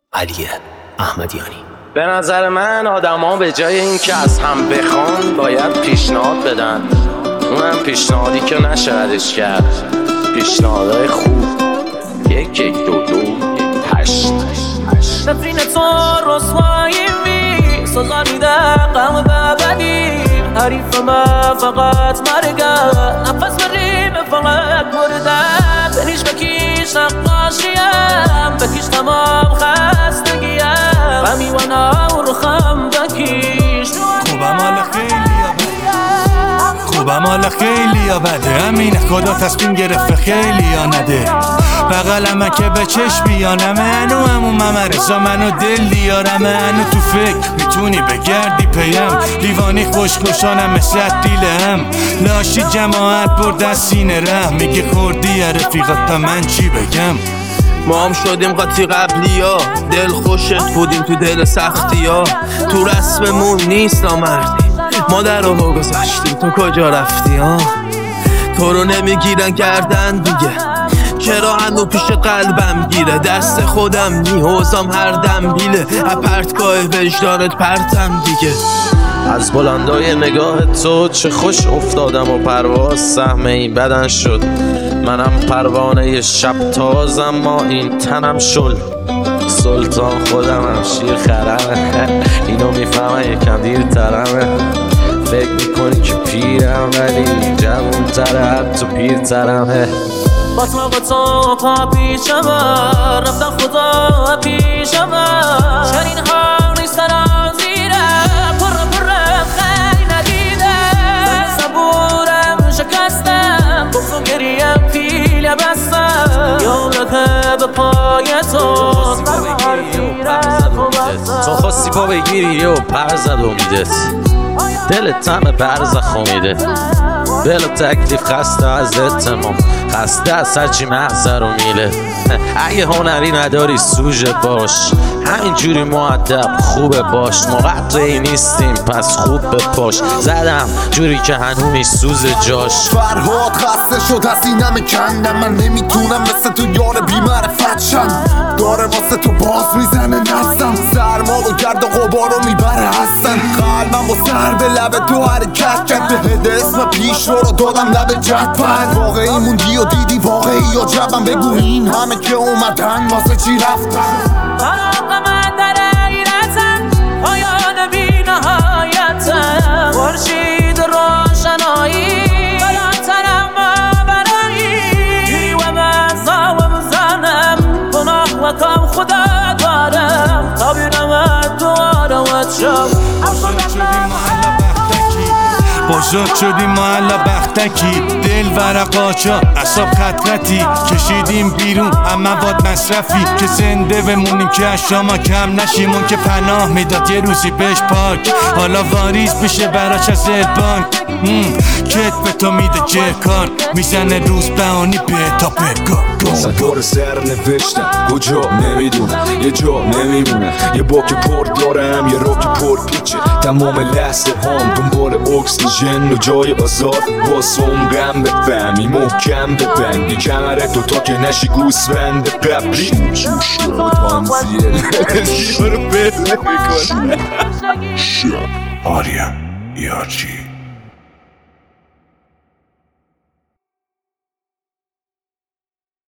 علی احمدیانی. به نظر من آدما به جای اینکه از هم بخوان باید پیشنهاد بدن، اونم پیشنهادی که نشه ردش کرد. پیشنهادهای خوب 1 1 2 2 8 نفرین تو رسوایی می سازانیده قلب بدی حریف من فقط مرگم نفس بریم فقط مردم بنیش بکیش نقاشیم بکیش تمام خستگیم غمی و نور خم بکیش خوبم حالا خیلی یا بده همینه خدا تصمیم گرفت خیلی یا نده بغلمه که به چشم بیانمه انو همون ممرزا منو دل دیارمه انو تو فکر میتونی بگردی پیم لیوانی خوشگوشانم مثل دیل هم لاشی جماعت برده سینه ره میگه خوردی یا رفیقت من چی بگم. ما هم شدیم قاطی قبلی ها دل خوشت بودیم تو دل سختی ها تو رسممون نیست نامردی ما در رو گذاشتیم تو کجا رفتی ها تو رو نمیگیرن کردن دیگه چرا هنو پیش قلبم گیره دست خودم نیوزم هر دم بیله پرتگاه وجدانت پرتم دیگه از بلندای نگاه تو چه خوش افتادم و پرواز سهم این بدن شد. منم پروانه شب تازم ما این تنم شل سلطان خودمم شیر خرمه اینو میفهمم یکم دیرترمه فکر میکنی که پیرم ولی جوون تره حتی پیرترمه باطمه تو پا پیشمه رفتن خدا پیشمه چنین ها نیستن زیرم پرم خیلی ندیدم صبورم شکستم بخت و گریم پیل بستم یادته به پای تو تو خواستی پا بگیری و پر زد امیدت دلت همه پر زخمیده بل و تکلیف خسته از اتمام خسته از هرچی محضر و میله اگه هنری نداری سوژه باش همینجوری مؤدب خوبه باش ما قطعی نیستیم پس خوب بپاش زدم جوری که هنو میسوزه جاش فرهاد خسته شد از اینم کندم من نمیتونم مثل تو یار بی‌معرفت شم داره واسه تو باز میزنه نستم سرما و گرد و غبار رو میبره هستم قلبم با سر به لب تو حرکت کرد به هد اسم پیش رو دادم لب جدپن واقعی موندی و دیدی واقعی یا جبم بگو این همه که اومدن واسه چی رفتن من در ایرتم پایان بی نهایتم خورشید روشنایی بلندترم برایی گیری و مزا و مزنم گناه و کم خدا دارم تابیرم دوارم و چم بزرگ شدیم ما الا بختکی دل ورقاچا اصاب خطرتی کشیدیم بیرون اما مواد مصرفی که زنده بمونیم که از شما کم نشیم اون که پناه میداد یه روزی بهش پاک حالا واریز بشه براش از البانک کت به تو میده جرکان میزنه روز بهانی به تا بگاه صدار سر نوشتم کجا نمیدونم یه جا نمیمونه یه باک پر دارم یه راک پر پیچه تمام لحظه هم دنبال اکسیژن و جای آزاد باسم غم بفهمی محکم ببندی کمرت و تا که نشی گوسفند قبلی تانزیل رو بله میکن آریا یارچی